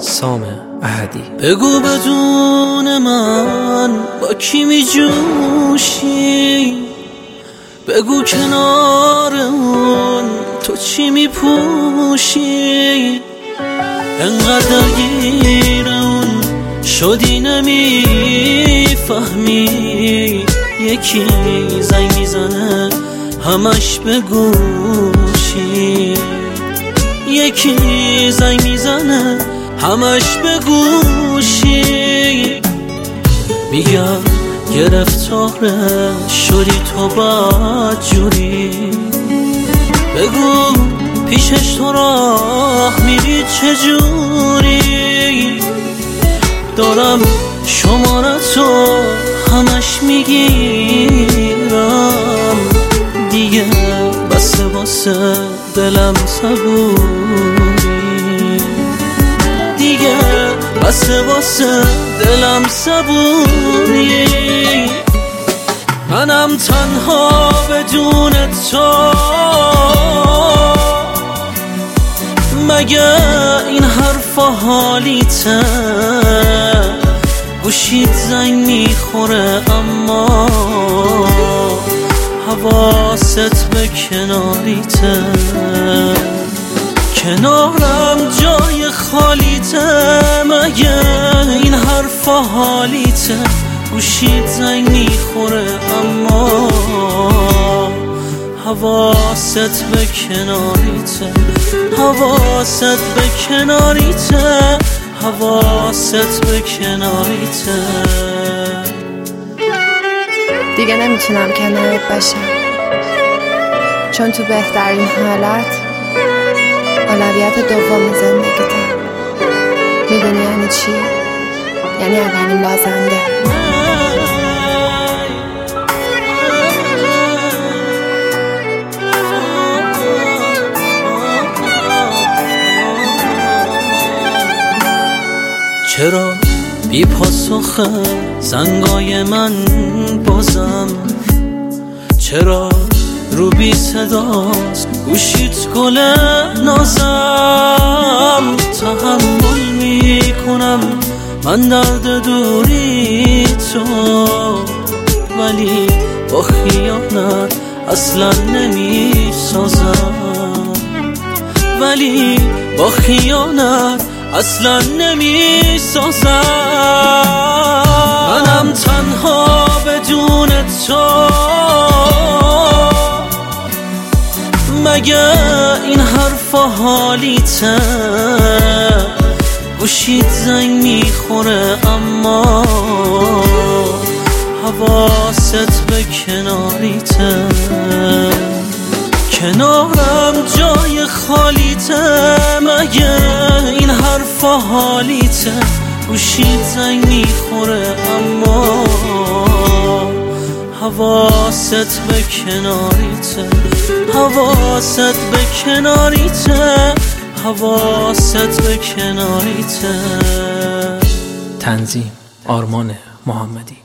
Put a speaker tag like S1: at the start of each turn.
S1: سام احدی.
S2: بگو بدون من با کی می جوشی، بگو کنار اون تو چی می پوشی، انقدر درگیر اون شدی نمی فهمی، یکی زنگ میزنه همش به گوشی، یکی زنگ میزنه همش به گوشی، میگم گرفتاره شدی تو بدجوری، بگو پیشش تو راه میری چجوری، دارم شمارتو همش میگیرم، دیگه بسه واسه دلم صبوری، دیگه بسه واسه دلم صبوری، منم تنها بدون تو، مگه این حرفا حالیته، گوشیت زنگ میخوره اما حواست به کناریته، کنارم جای خالیته، مگه این حرفا حالیته، گوشیت زنگ میخوره اما حواست به کناریته، حواست به کناریته، حواست به کناریته.
S3: دیگه نمیتونم کنارت باشم، چون تو بهترین حالت اولویت دوم زندگیتم. میدونی یعنی چی؟ یعنی اولین بازنده.
S2: چرا بی پاسخه زنگای من بازم، چرا رو بی صداست گوشیت گل نازم، تحمل میکنم من درد دوری تو، ولی با خیانت اصلا نمیسازم، ولی با خیانت اصلا نمیسازم، منم تنها بدون تو، مگه این حرفا حالیته، گوشیت زنگ میخوره اما حواست به کناریته، کنارم جای خالیته، مگه این حرفا حالیته، گوشیت زنگ میخوره اما حواست به کناریته، حواست به کناریته، حواست به کناریته.
S1: تنظیم آرمان محمدی.